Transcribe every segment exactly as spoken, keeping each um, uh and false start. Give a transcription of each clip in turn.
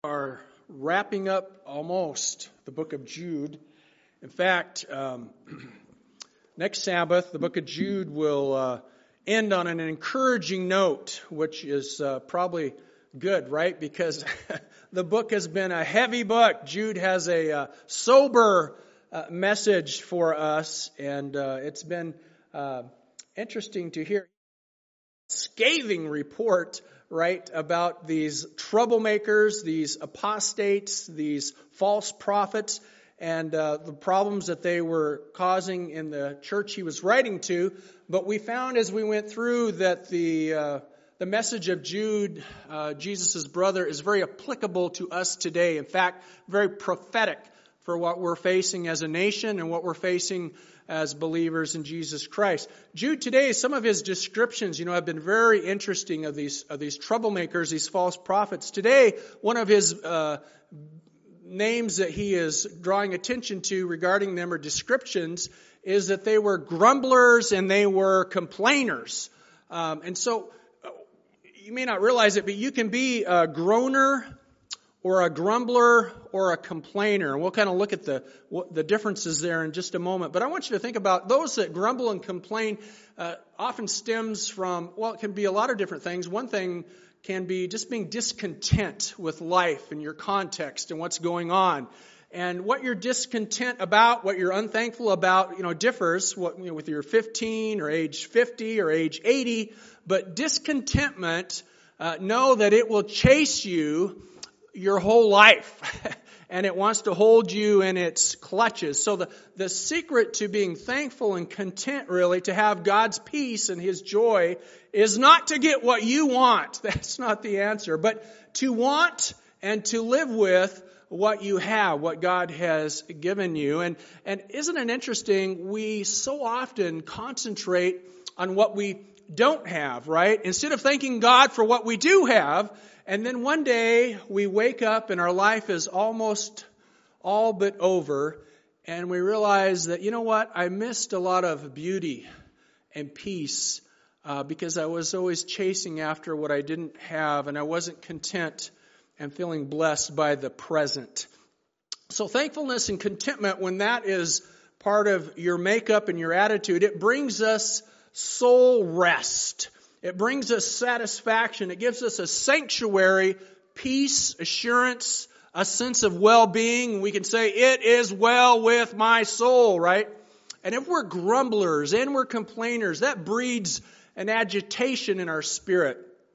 Are wrapping up almost the book of Jude. In fact, um, next Sabbath, the book of Jude will uh, end on an encouraging note, which is uh, probably good, right? Because the book has been a heavy book. Jude has a uh, sober uh, message for us, and uh, it's been uh, interesting to hear a scathing report, right, about these troublemakers, these apostates, these false prophets, and uh, the problems that they were causing in the church he was writing to. But we found as we went through that the uh, the message of Jude, uh, Jesus' brother, is very applicable to us today. In fact, very prophetic for what we're facing as a nation and what we're facing as believers in Jesus Christ. Jude today, some of his descriptions, you know, have been very interesting of these of these troublemakers, these false prophets. Today, one of his uh, names that he is drawing attention to regarding them, or descriptions, is that they were grumblers and they were complainers. Um, and so, you may not realize it, but you can be a groaner or a grumbler or a complainer. And we'll kind of look at the what, the differences there in just a moment. But I want you to think about those that grumble and complain uh, often stems from, well, it can be a lot of different things. One thing can be just being discontent with life and your context and what's going on. And what you're discontent about, what you're unthankful about, you know, differs what, you know, with your fifteen or age fifty or age eighty. But discontentment, uh, know that it will chase you your whole life, and it wants to hold you in its clutches. So the, the secret to being thankful and content, really, to have God's peace and His joy, is not to get what you want. That's not the answer. But to want and to live with what you have, what God has given you. And, and isn't it interesting, we so often concentrate on what we don't have, right? Instead of thanking God for what we do have. And then one day we wake up and our life is almost all but over, and we realize that, you know what, I missed a lot of beauty and peace uh, because I was always chasing after what I didn't have, and I wasn't content and feeling blessed by the present. So thankfulness and contentment, when that is part of your makeup and your attitude, it brings us soul rest. It brings us satisfaction. It gives us a sanctuary, peace, assurance, a sense of well-being. We can say, it is well with my soul, right? And if we're grumblers and we're complainers, that breeds an agitation in our spirit.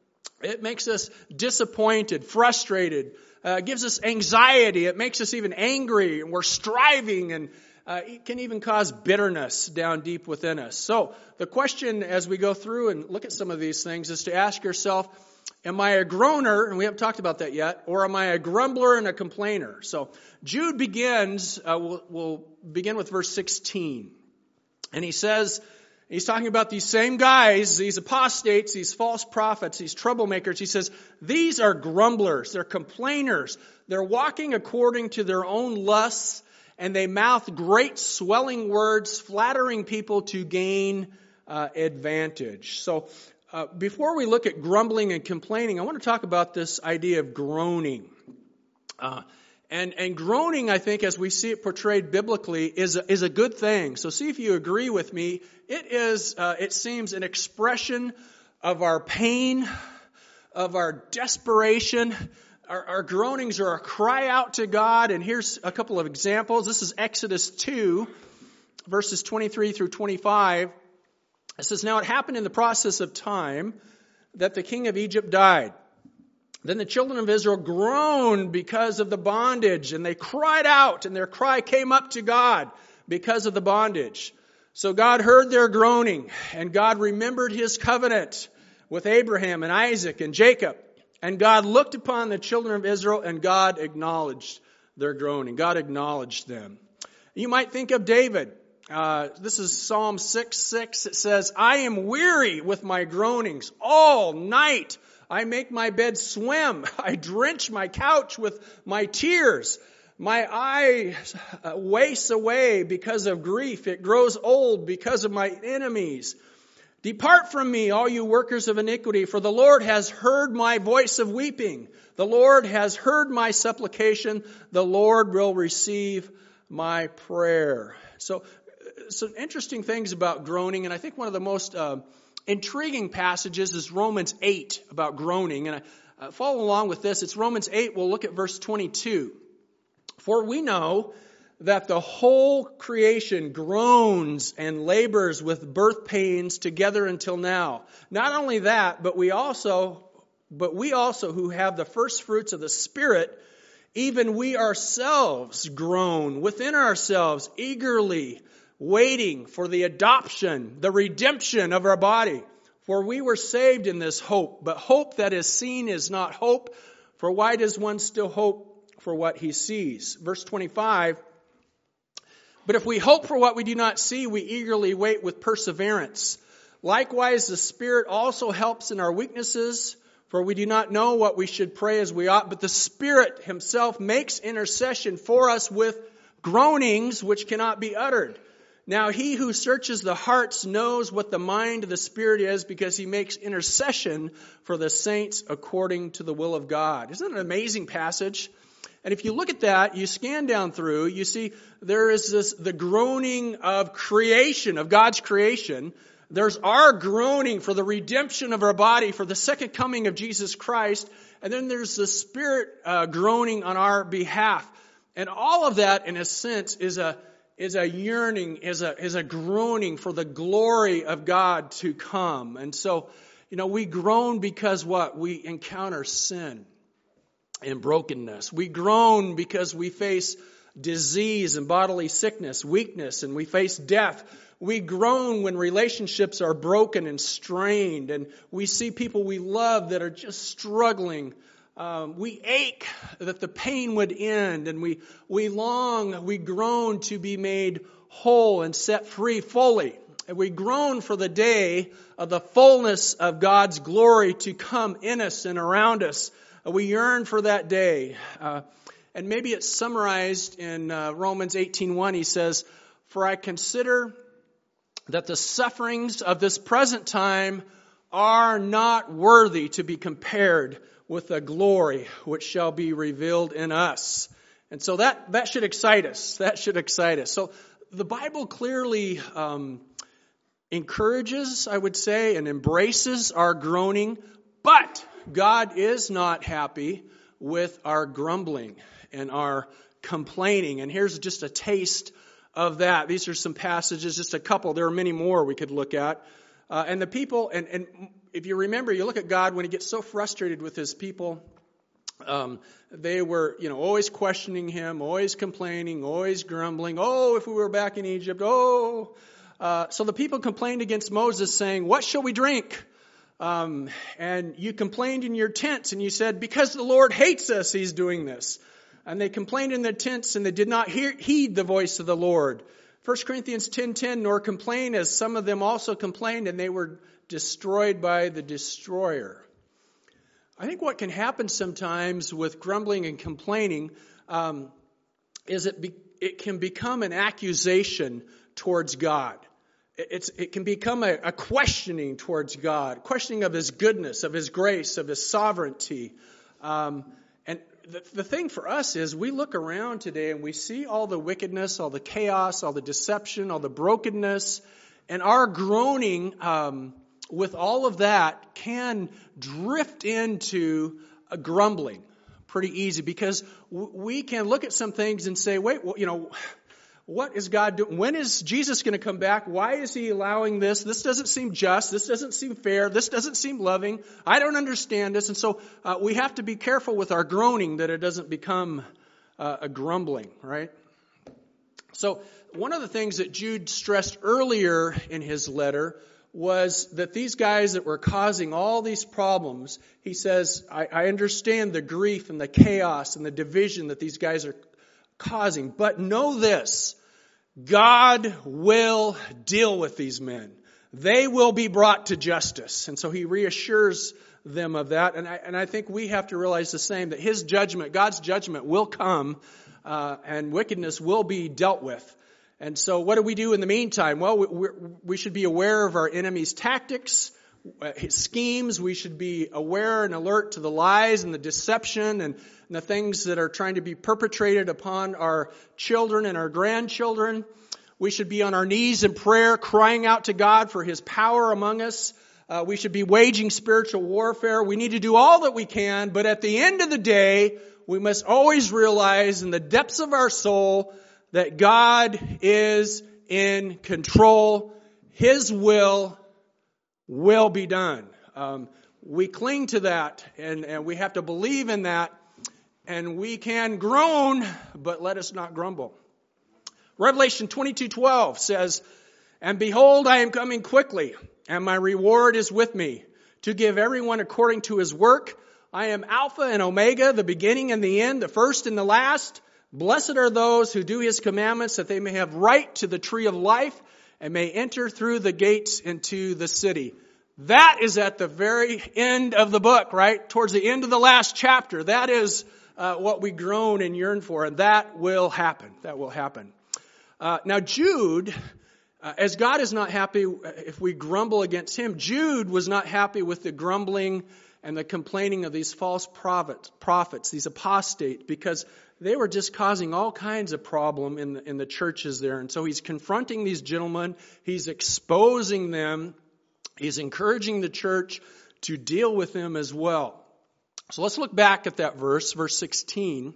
It makes us disappointed, frustrated. Uh, it gives us anxiety. It makes us even angry. And we're striving, and Uh, it can even cause bitterness down deep within us. So the question as we go through and look at some of these things is to ask yourself, am I a groaner, and we haven't talked about that yet, or am I a grumbler and a complainer? So Jude begins, uh, we'll, we'll begin with verse sixteen. And he says, he's talking about these same guys, these apostates, these false prophets, these troublemakers. He says, these are grumblers, they're complainers, they're walking according to their own lusts, and they mouth great swelling words, flattering people to gain uh, advantage. So uh, before we look at grumbling and complaining, I want to talk about this idea of groaning. Uh, and, and groaning, I think, as we see it portrayed biblically, is a, is a good thing. So see if you agree with me. It is, uh, it seems, an expression of our pain, of our desperation. Our, our groanings are a cry out to God, and here's a couple of examples. This is Exodus two, verses twenty-three through twenty-five. It says, now it happened in the process of time that the king of Egypt died. Then the children of Israel groaned because of the bondage, and they cried out, and their cry came up to God because of the bondage. So God heard their groaning, and God remembered His covenant with Abraham and Isaac and Jacob. And God looked upon the children of Israel, and God acknowledged their groaning. God acknowledged them. You might think of David. Uh, this is Psalm six six. It says, I am weary with my groanings. All night I make my bed swim. I drench my couch with my tears. My eye wastes away because of grief. It grows old because of my enemies. Depart from me, all you workers of iniquity, for the Lord has heard my voice of weeping. The Lord has heard my supplication. The Lord will receive my prayer. So, some interesting things about groaning, and I think one of the most uh, intriguing passages is Romans eight about groaning. And I uh, follow along with this. It's Romans eight. We'll look at verse twenty-two. For we know that the whole creation groans and labors with birth pains together until now. Not only that, but we also, but we also who have the first fruits of the Spirit, even we ourselves groan within ourselves, eagerly waiting for the adoption, the redemption of our body. For we were saved in this hope, but hope that is seen is not hope. For why does one still hope for what he sees? Verse twenty-five, but if we hope for what we do not see, we eagerly wait with perseverance. Likewise, the Spirit also helps in our weaknesses, for we do not know what we should pray as we ought, but the Spirit himself makes intercession for us with groanings which cannot be uttered. Now he who searches the hearts knows what the mind of the Spirit is, because he makes intercession for the saints according to the will of God. Isn't that an amazing passage? And if you look at that, you scan down through, you see there is this, the groaning of creation, of God's creation. There's our groaning for the redemption of our body, for the second coming of Jesus Christ. And then there's the Spirit uh, groaning on our behalf. And all of that, in a sense, is a is a yearning, is a is a groaning for the glory of God to come. And so, you know, we groan because what? We encounter sin and brokenness. We groan because we face disease and bodily sickness, weakness, and we face death. We groan when relationships are broken and strained, and we see people we love that are just struggling. Um, we ache that the pain would end, and we, we long, we groan to be made whole and set free fully. And we groan for the day of the fullness of God's glory to come in us and around us. We yearn for that day. Uh, and maybe it's summarized in uh, Romans eighteen one. He says, for I consider that the sufferings of this present time are not worthy to be compared with the glory which shall be revealed in us. And so that, that should excite us. That should excite us. So the Bible clearly um, encourages, I would say, and embraces our groaning, but God is not happy with our grumbling and our complaining. And here's just a taste of that. These are some passages, just a couple. There are many more we could look at. Uh, and the people, and, and if you remember, you look at God when he gets so frustrated with his people. Um, they were, you know, always questioning him, always complaining, always grumbling. Oh, if we were back in Egypt, oh. Uh, so the people complained against Moses saying, what shall we drink? Um, and you complained in your tents and you said, because the Lord hates us, he's doing this. And they complained in their tents and they did not hear, heed the voice of the Lord. First Corinthians ten ten, nor complain as some of them also complained, and they were destroyed by the destroyer. I think what can happen sometimes with grumbling and complaining um, is it, be, it can become an accusation towards God. It's, it can become a, a questioning towards God, questioning of his goodness, of his grace, of his sovereignty. Um, and the, the thing for us is we look around today and we see all the wickedness, all the chaos, all the deception, all the brokenness, and our groaning um, with all of that can drift into a grumbling pretty easy, because w- we can look at some things and say, wait, well, you know, what is God doing? When is Jesus going to come back? Why is he allowing this? This doesn't seem just. This doesn't seem fair. This doesn't seem loving. I don't understand this. And so uh, we have to be careful with our groaning that it doesn't become uh, a grumbling, right? So one of the things that Jude stressed earlier in his letter was that these guys that were causing all these problems, he says, I, I understand the grief and the chaos and the division that these guys are causing. But know this, God will deal with these men. They will be brought to justice. And so he reassures them of that. And I, and I think we have to realize the same, that his judgment, God's judgment will come uh, and wickedness will be dealt with. And so what do we do in the meantime? Well, we, we should be aware of our enemy's tactics, his schemes. We should be aware and alert to the lies and the deception and, and the things that are trying to be perpetrated upon our children and our grandchildren. We should be on our knees in prayer, crying out to God for His power among us. Uh, we should be waging spiritual warfare. We need to do all that we can, but at the end of the day, we must always realize in the depths of our soul that God is in control. His will will be done. Um, we cling to that, and, and we have to believe in that, and we can groan, but let us not grumble. Revelation twenty-two twelve says, "And behold, I am coming quickly, and my reward is with me, to give everyone according to his work. I am Alpha and Omega, the beginning and the end, the first and the last. Blessed are those who do His commandments, that they may have right to the tree of life and may enter through the gates into the city." That is at the very end of the book, right? Towards the end of the last chapter. That is uh, what we groan and yearn for, and that will happen. That will happen. Uh, now, Jude, uh, as God is not happy if we grumble against Him, Jude was not happy with the grumbling and the complaining of these false prophets, prophets, these apostates, because they were just causing all kinds of problem in the, in the churches there. And so he's confronting these gentlemen. He's exposing them. He's encouraging the church to deal with them as well. So let's look back at that verse, verse sixteen.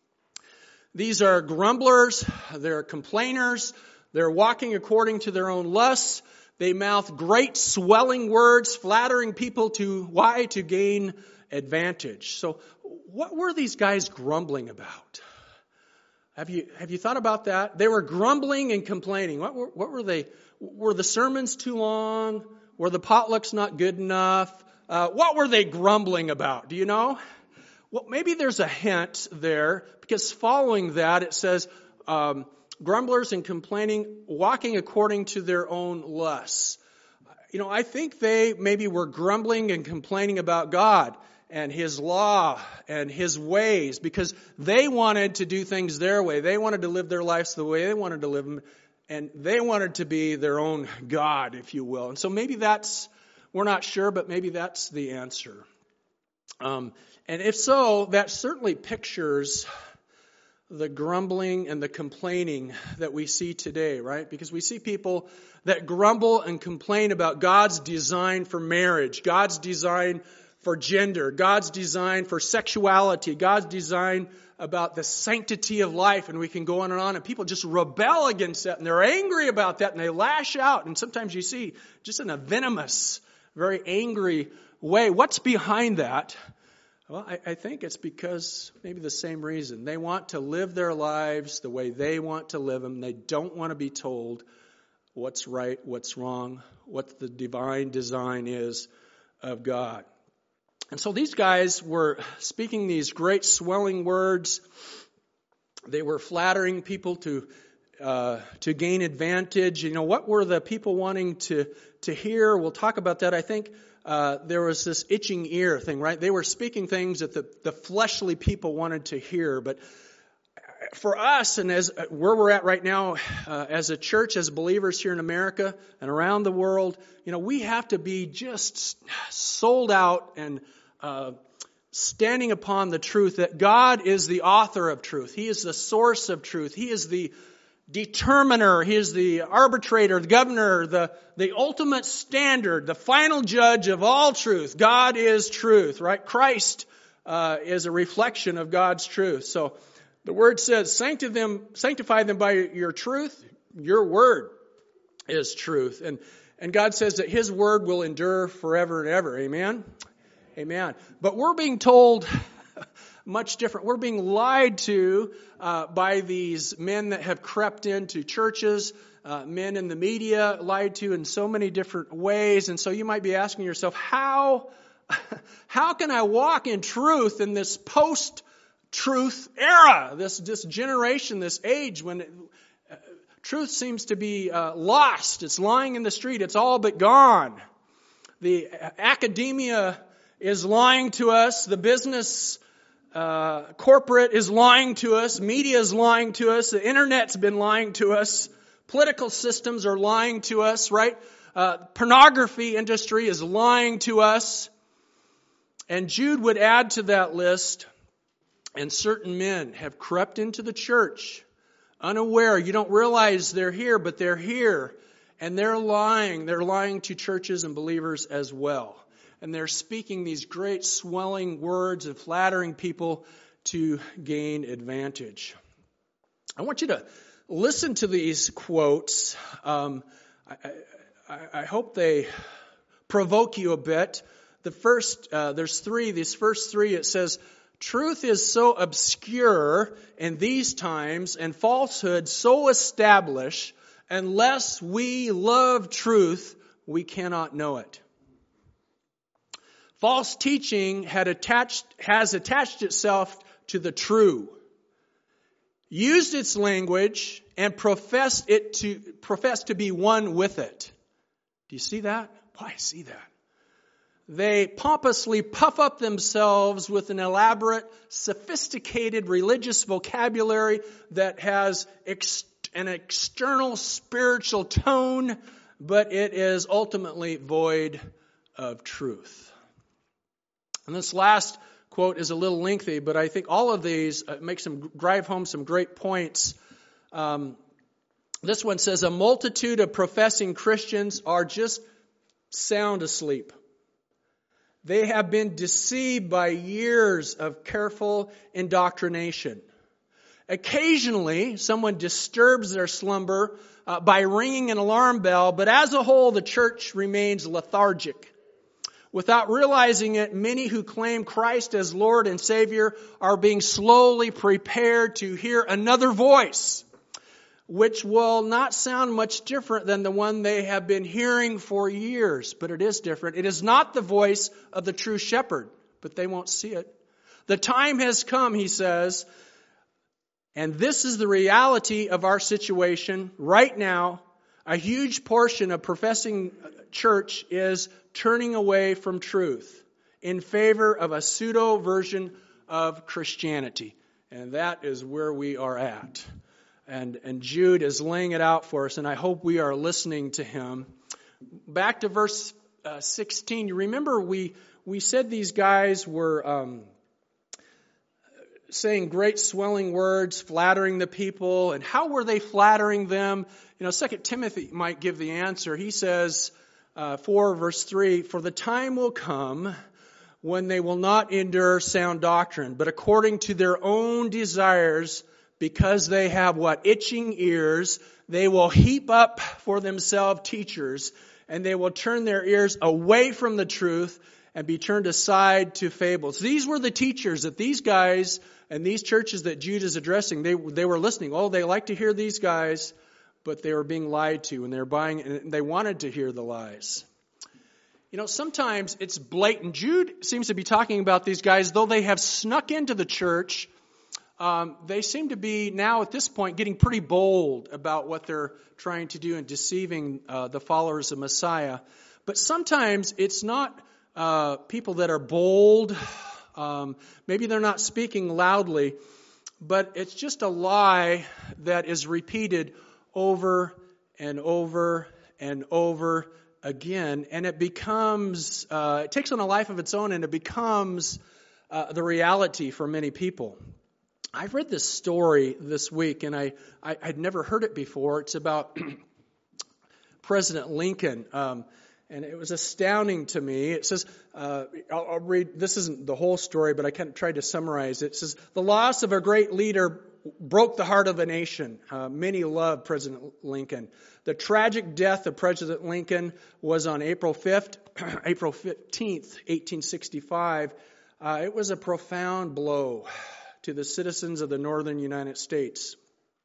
These are grumblers. They're complainers. They're walking according to their own lusts. They mouth great swelling words, flattering people to, why? To gain advantage. So what were these guys grumbling about? Have you have you thought about that? They were grumbling and complaining. What were, what were they? Were the sermons too long? Were the potlucks not good enough? Uh, what were they grumbling about? Do you know? Well, maybe there's a hint there, because following that it says, um, grumblers and complaining, walking according to their own lusts. You know, I think they maybe were grumbling and complaining about God and His law and His ways, because they wanted to do things their way. They wanted to live their lives the way they wanted to live them, and they wanted to be their own God, if you will. And so maybe that's, we're not sure, but maybe that's the answer. Um, and if so, that certainly pictures the grumbling and the complaining that we see today, right? Because we see people that grumble and complain about God's design for marriage, God's design for gender, God's design for sexuality, God's design about the sanctity of life, and we can go on and on, and people just rebel against that, and they're angry about that, and they lash out, and sometimes you see just in a venomous, very angry way. What's behind that? Well, I, I think it's because maybe the same reason. They want to live their lives the way they want to live them. They don't want to be told what's right, what's wrong, what the divine design is of God. And so these guys were speaking these great swelling words. They were flattering people to uh, to gain advantage. You know, what were the people wanting to to hear? We'll talk about that. I think uh, there was this itching ear thing, right? They were speaking things that the, the fleshly people wanted to hear. But for us, and as where we're at right now, uh, as a church, as believers here in America and around the world, you know, we have to be just sold out and uh, standing upon the truth that God is the author of truth. He is the source of truth. He is the determiner. He is the arbitrator, the governor, the, the ultimate standard, the final judge of all truth. God is truth, right? Christ uh, is a reflection of God's truth. So the word says, sanctify them, sanctify them by your truth. Your word is truth. And, and God says that His word will endure forever and ever. Amen? Amen. But we're being told much different. We're being lied to uh, by these men that have crept into churches, uh, men in the media lied to in so many different ways. And so you might be asking yourself, how, how can I walk in truth in this post-truth era, this, this generation, this age when it, uh, truth seems to be uh, lost. It's lying in the street. It's all but gone. The academia is lying to us. The business Uh, corporate is lying to us. Media is lying to us. The internet's been lying to us. Political systems are lying to us, right? Uh, pornography industry is lying to us. And Jude would add to that list, and certain men have crept into the church, unaware. You don't realize they're here, but they're here. And they're lying. They're lying to churches and believers as well. And they're speaking these great swelling words and flattering people to gain advantage. I want you to listen to these quotes. Um, I, I, I hope they provoke you a bit. The first, uh, there's three, these first three, it says, truth is so obscure in these times and falsehood so established, unless we love truth, we cannot know it. False teaching had attached, has attached itself to the true, used its language, and professed it to professed to be one with it. Do you see that? Why I see that? They pompously puff up themselves with an elaborate, sophisticated religious vocabulary that has ex- an external spiritual tone, but it is ultimately void of truth. And this last quote is a little lengthy, but I think all of these make some drive home some great points. Um, this one says, a multitude of professing Christians are just sound asleep. They have been deceived by years of careful indoctrination. Occasionally, someone disturbs their slumber uh, by ringing an alarm bell, but as a whole, the church remains lethargic. Without realizing it, many who claim Christ as Lord and Savior are being slowly prepared to hear another voice, which will not sound much different than the one they have been hearing for years. But it is different. It is not the voice of the true shepherd, but they won't see it. The time has come, he says, and this is the reality of our situation right now. A huge portion of professing church is turning away from truth in favor of a pseudo version of Christianity. And that is where we are at. And, and Jude is laying it out for us, and I hope we are listening to him. Back to verse uh, sixteen. You remember we we said these guys were um, saying great swelling words, flattering the people. And how were they flattering them? You know, Second Timothy might give the answer. He says, uh, four verse three, for the time will come when they will not endure sound doctrine, but according to their own desires, because they have what? Itching ears, they will heap up for themselves teachers, and they will turn their ears away from the truth and be turned aside to fables. These were the teachers that these guys and these churches that Jude is addressing, they, they were listening. Oh, they like to hear these guys, but they were being lied to, and they were buying, and they wanted to hear the lies. You know, sometimes it's blatant. Jude seems to be talking about these guys, though they have snuck into the church. Um, they seem to be now at this point getting pretty bold about what they're trying to do and deceiving uh, the followers of Messiah. But sometimes it's not uh, people that are bold. Um, maybe they're not speaking loudly, but it's just a lie that is repeated over and over and over again. And it becomes, uh, it takes on a life of its own, and it becomes uh, the reality for many people. I've read this story this week, and I, I, I'd never heard it before. It's about President Lincoln, um, and it was astounding to me. It says, uh, I'll, I'll read, this isn't the whole story, but I kind of tried to summarize it. It says, the loss of a great leader broke the heart of a nation. Uh, many loved President Lincoln. The tragic death of President Lincoln was on April fifth, April fifteenth, eighteen sixty-five. Uh, it was a profound blow to the citizens of the northern United States.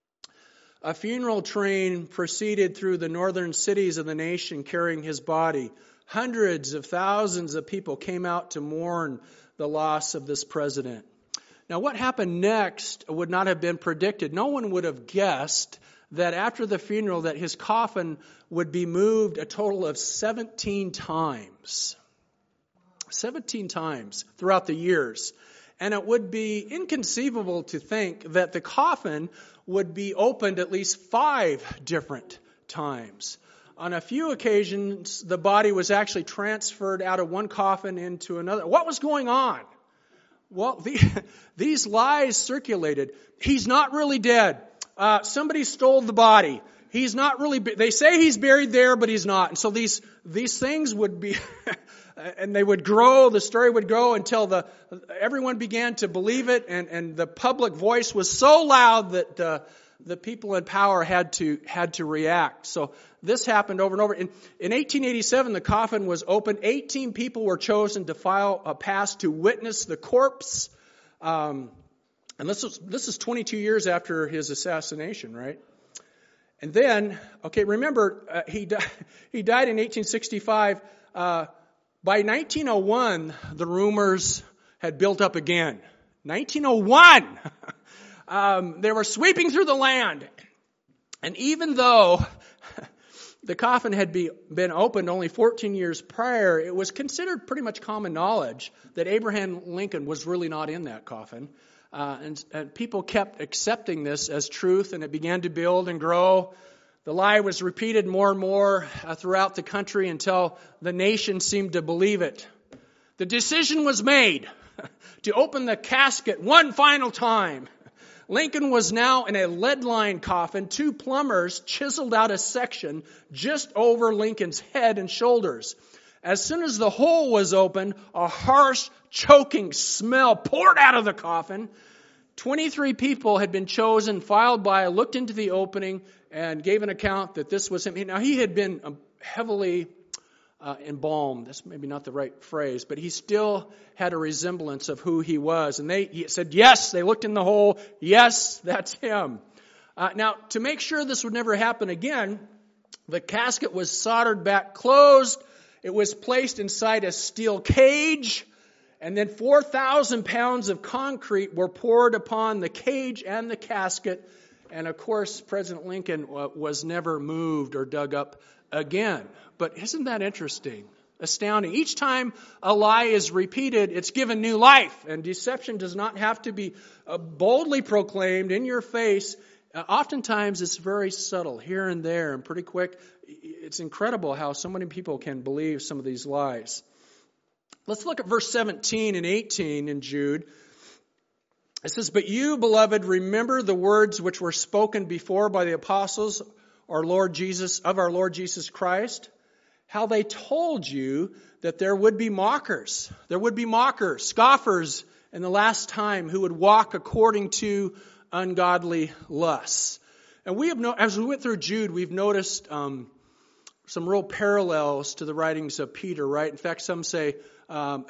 A funeral train proceeded through the northern cities of the nation carrying his body. Hundreds of thousands of people came out to mourn the loss of this president. Now, what happened next would not have been predicted. No one would have guessed that after the funeral that his coffin would be moved a total of seventeen times. seventeen times throughout the years. And it would be inconceivable to think that the coffin would be opened at least five different times. On a few occasions, the body was actually transferred out of one coffin into another. What was going on? Well, the, these lies circulated. He's not really dead. Uh, somebody stole the body. He's not really, they say he's buried there, but he's not. And so these, these things would be, and they would grow, the story would grow until the, everyone began to believe it, and, and the public voice was so loud that, uh, the people in power had to, had to react. So this happened over and over. In, in eighteen eighty-seven, the coffin was opened. eighteen people were chosen to file a pass to witness the corpse. Um, and this was, this is twenty-two years after his assassination, right? And then, okay, remember, uh, he, di- he died in eighteen sixty-five. Uh, by nineteen oh one, the rumors had built up again. nineteen oh one! um, they were sweeping through the land. And even though the coffin had be, been opened only fourteen years prior, it was considered pretty much common knowledge that Abraham Lincoln was really not in that coffin. Uh, and, and people kept accepting this as truth, and it began to build and grow. The lie was repeated more and more uh, throughout the country until the nation seemed to believe it. The decision was made to open the casket one final time. Lincoln was now in a lead-lined coffin. Two plumbers chiseled out a section just over Lincoln's head and shoulders. As soon as the hole was opened, a harsh, choking smell poured out of the coffin. twenty-three people had been chosen, filed by, looked into the opening, and gave an account that this was him. Now, he had been heavily uh, embalmed. That's maybe not the right phrase, but he still had a resemblance of who he was. And they he said, yes, they looked in the hole. Yes, that's him. Uh, now, to make sure this would never happen again, the casket was soldered back closed. It was placed inside a steel cage, and then four thousand pounds of concrete were poured upon the cage and the casket. And of course, President Lincoln was never moved or dug up again. But isn't that interesting? Astounding. Each time a lie is repeated, it's given new life. And deception does not have to be boldly proclaimed in your face. Uh, oftentimes it's very subtle, here and there, and pretty quick. It's incredible how so many people can believe some of these lies. Let's look at verse seventeen and eighteen in Jude. It says, but you, beloved, remember the words which were spoken before by the apostles our Lord Jesus, of our Lord Jesus Christ, how they told you that there would be mockers. There would be mockers, scoffers in the last time who would walk according to ungodly lusts. And we have, no, as we went through Jude, we've noticed um, some real parallels to the writings of Peter, right? In fact, some say, um,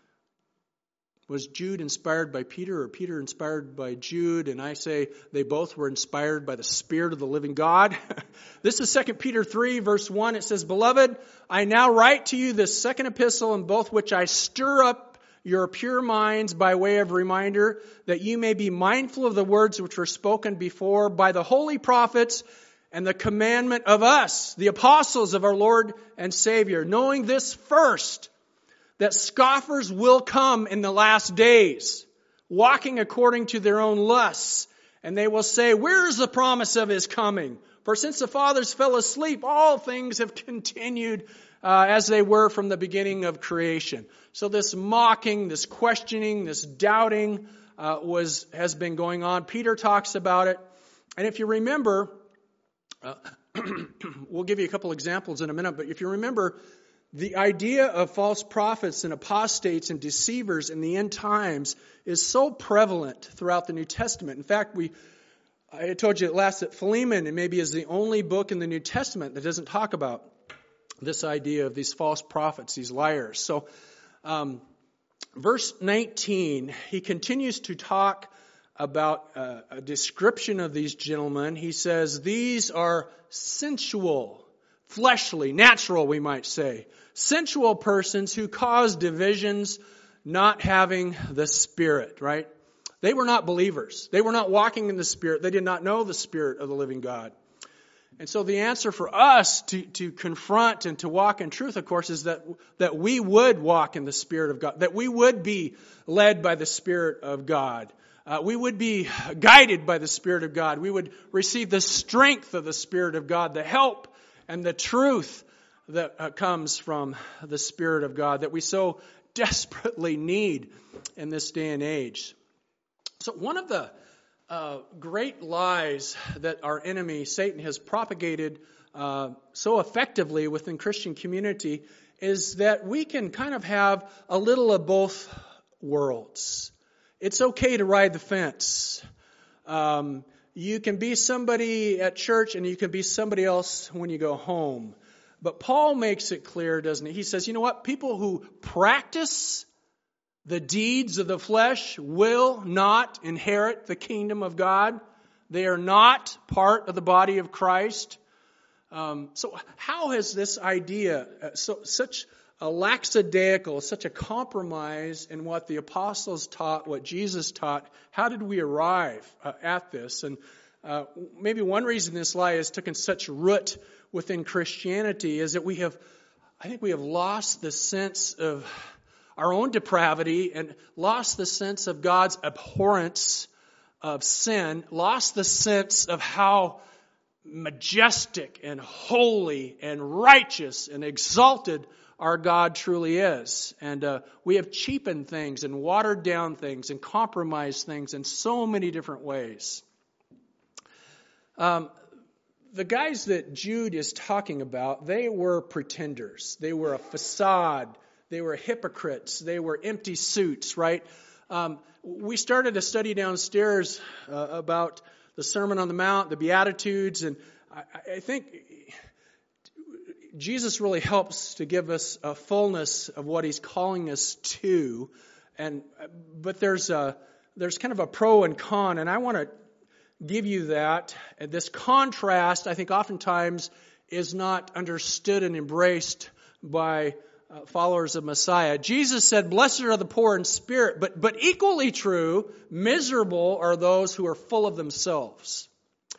was Jude inspired by Peter or Peter inspired by Jude? And I say they both were inspired by the Spirit of the living God. This is Second Peter three, verse one. It says, beloved, I now write to you this second epistle, in both which I stir up your pure minds by way of reminder, that you may be mindful of the words which were spoken before by the holy prophets and the commandment of us, the apostles of our Lord and Savior, knowing this first, that scoffers will come in the last days, walking according to their own lusts, and they will say, where is the promise of his coming? For since the fathers fell asleep, all things have continued uh, as they were from the beginning of creation. So this mocking, this questioning, this doubting uh, was has been going on. Peter talks about it. And if you remember, uh, we'll give you a couple examples in a minute, but if you remember, the idea of false prophets and apostates and deceivers in the end times is so prevalent throughout the New Testament. In fact, we I told you at last that Philemon maybe is the only book in the New Testament that doesn't talk about this idea of these false prophets, these liars. So, um, verse nineteen, he continues to talk about uh, a description of these gentlemen. He says, these are sensual, fleshly, natural, we might say. Sensual persons who cause divisions, not having the Spirit, right? They were not believers. They were not walking in the Spirit. They did not know the Spirit of the living God. And so the answer for us to, to confront and to walk in truth, of course, is that, that we would walk in the Spirit of God, that we would be led by the Spirit of God. Uh, we would be guided by the Spirit of God. We would receive the strength of the Spirit of God, the help and the truth that uh, comes from the Spirit of God that we so desperately need in this day and age. So one of the uh, great lies that our enemy, Satan, has propagated uh, so effectively within Christian community is that we can kind of have a little of both worlds. It's okay to ride the fence. Um, you can be somebody at church and you can be somebody else when you go home. But Paul makes it clear, doesn't he? He says, you know what? People who practice the deeds of the flesh will not inherit the kingdom of God. They are not part of the body of Christ. Um, so how has this idea, uh, so such a lackadaisical, such a compromise in what the apostles taught, what Jesus taught, how did we arrive uh, at this? And uh, maybe one reason this lie has taken such root within Christianity is that we have, I think we have lost the sense of our own depravity and lost the sense of God's abhorrence of sin, lost the sense of how majestic and holy and righteous and exalted our God truly is. And uh, we have cheapened things and watered down things and compromised things in so many different ways. Um, the guys that Jude is talking about, they were pretenders. They were a facade. They were hypocrites. They were empty suits, right? Um, we started a study downstairs uh, about the Sermon on the Mount, the Beatitudes, and I, I think Jesus really helps to give us a fullness of what he's calling us to. And but there's a there's kind of a pro and con, and I want to give you that. And this contrast, I think, oftentimes is not understood and embraced by Uh, followers of Messiah. Jesus said, blessed are the poor in spirit, but, but equally true, miserable are those who are full of themselves.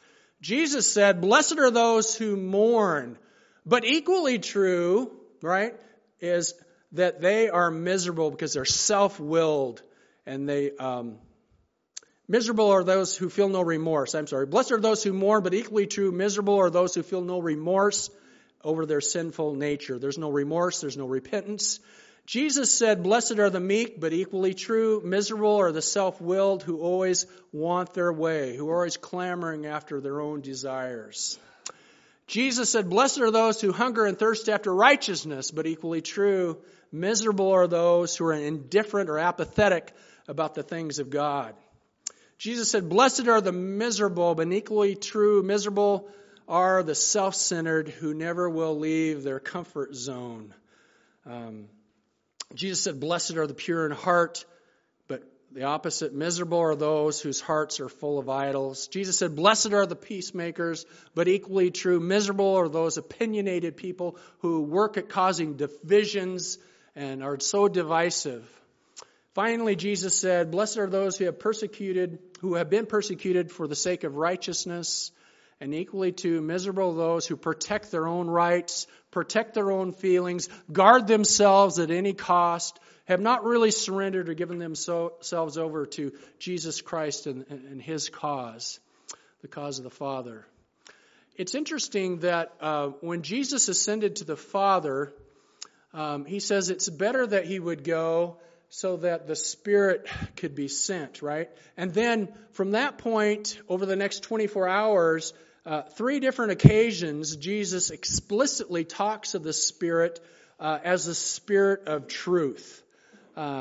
Jesus said, blessed are those who mourn, but equally true, right, is that they are miserable because they're self-willed and they, um, miserable are those who feel no remorse. I'm sorry. Blessed are those who mourn, but equally true, miserable are those who feel no remorse over their sinful nature. There's no remorse. There's no repentance. Jesus said, blessed are the meek, but equally true, miserable are the self-willed who always want their way, who are always clamoring after their own desires. Jesus said, blessed are those who hunger and thirst after righteousness, but equally true, miserable are those who are indifferent or apathetic about the things of God. Jesus said, blessed are the miserable, but equally true, miserable are the self-centered who never will leave their comfort zone. Um, Jesus said, blessed are the pure in heart, but the opposite, miserable are those whose hearts are full of idols. Jesus said, blessed are the peacemakers, but equally true, miserable are those opinionated people who work at causing divisions and are so divisive. Finally, Jesus said, blessed are those who have persecuted, who have been persecuted for the sake of righteousness. And equally too, miserable those who protect their own rights, protect their own feelings, guard themselves at any cost, have not really surrendered or given themselves over to Jesus Christ and, and his cause, the cause of the Father. It's interesting that uh, when Jesus ascended to the Father, um, he says it's better that he would go so that the Spirit could be sent, right? And then from that point, over the next twenty-four hours, Uh, three different occasions, Jesus explicitly talks of the Spirit uh, as the Spirit of truth. Uh,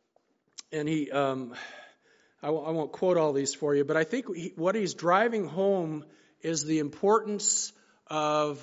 and he, um, I, w- I won't quote all these for you, but I think he, what he's driving home is the importance of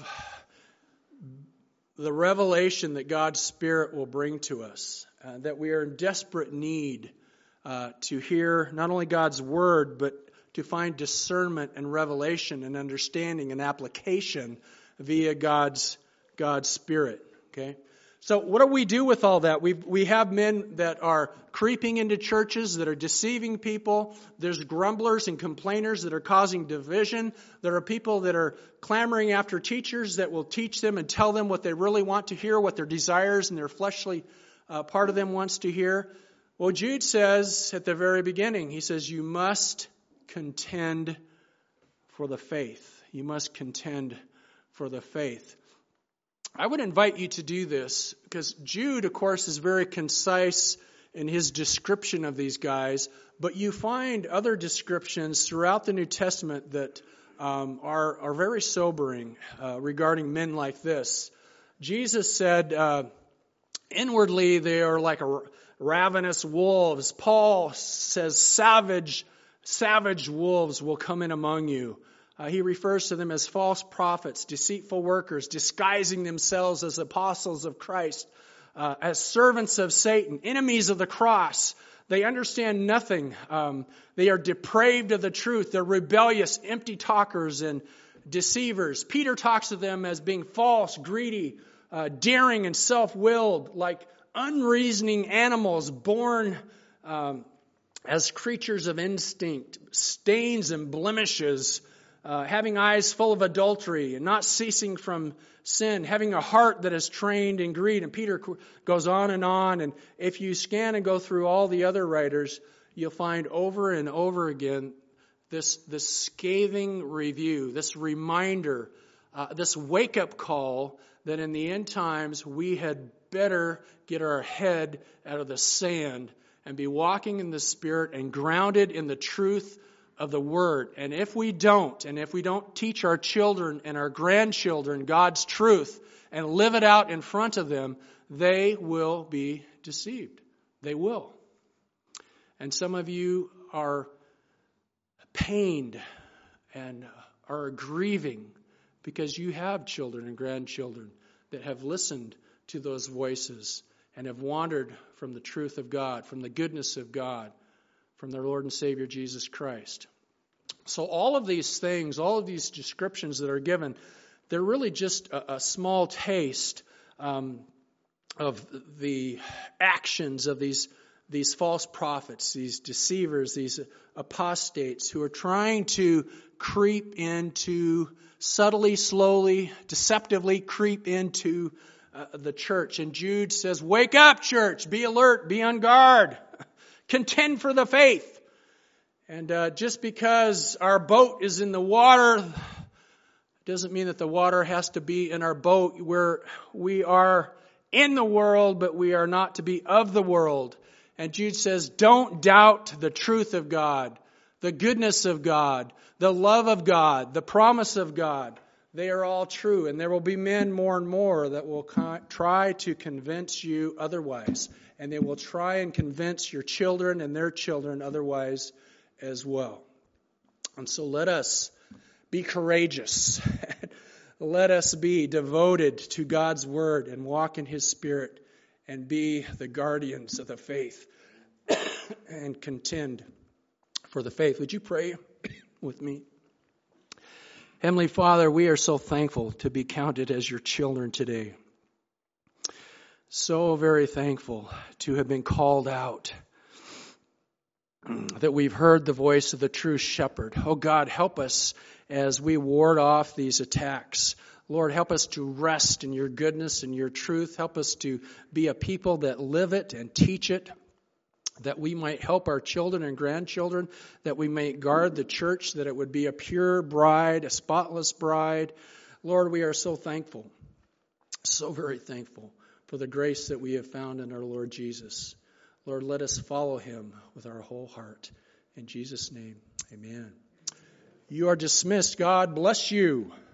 the revelation that God's Spirit will bring to us, uh, that we are in desperate need uh, to hear not only God's Word, but to find discernment and revelation and understanding and application via God's God's Spirit. Okay, So what do we do with all that? We we have men that are creeping into churches, that are deceiving people. There's grumblers and complainers that are causing division. There are people that are clamoring after teachers that will teach them and tell them what they really want to hear, what their desires and their fleshly uh, part of them wants to hear. Well, Jude says at the very beginning, he says, you must contend for the faith. You must contend for the faith. I would invite you to do this because Jude, of course, is very concise in his description of these guys, but you find other descriptions throughout the New Testament that um, are, are very sobering uh, regarding men like this. Jesus said, uh, inwardly they are like a ravenous wolves. Paul says savage, savage wolves will come in among you. Uh, he refers to them as false prophets, deceitful workers, disguising themselves as apostles of Christ, uh, as servants of Satan, enemies of the cross. They understand nothing. Um, they are depraved of the truth. They're rebellious, empty talkers and deceivers. Peter talks of them as being false, greedy, uh, daring, and self-willed, like unreasoning animals born um, as creatures of instinct, stains and blemishes, Uh, having eyes full of adultery and not ceasing from sin, having a heart that is trained in greed. And Peter goes on and on. And if you scan and go through all the other writers, you'll find over and over again this, this scathing review, this reminder, uh, this wake-up call that in the end times we had better get our head out of the sand and be walking in the Spirit and grounded in the truth of the Word. And if we don't, and if we don't teach our children and our grandchildren God's truth and live it out in front of them, they will be deceived. They will. And some of you are pained and are grieving because you have children and grandchildren that have listened to those voices and have wandered from the truth of God, from the goodness of God, from their Lord and Savior Jesus Christ. So all of these things, all of these descriptions that are given, they're really just a, a small taste um, of the actions of these, these false prophets, these deceivers, these apostates who are trying to creep into, subtly, slowly, deceptively creep into uh, the church. And Jude says, wake up, church, be alert, be on guard. Contend for the faith. And uh, just because our boat is in the water doesn't mean that the water has to be in our boat. We're, we are in the world, but we are not to be of the world. And Jude says, don't doubt the truth of God, the goodness of God, the love of God, the promise of God. They are all true. And there will be men more and more that will con- try to convince you otherwise. And they will try and convince your children and their children otherwise as well. And so let us be courageous. Let us be devoted to God's Word and walk in His Spirit and be the guardians of the faith and contend for the faith. Would you pray with me? Heavenly Father, we are so thankful to be counted as your children today. So very thankful to have been called out, that we've heard the voice of the true shepherd. Oh God, help us as we ward off these attacks. Lord, help us to rest in your goodness and your truth. Help us to be a people that live it and teach it, that we might help our children and grandchildren, that we might guard the church, that it would be a pure bride, a spotless bride. Lord, we are so thankful, so very thankful for the grace that we have found in our Lord Jesus. Lord, let us follow him with our whole heart. In Jesus' name, amen. You are dismissed. God bless you.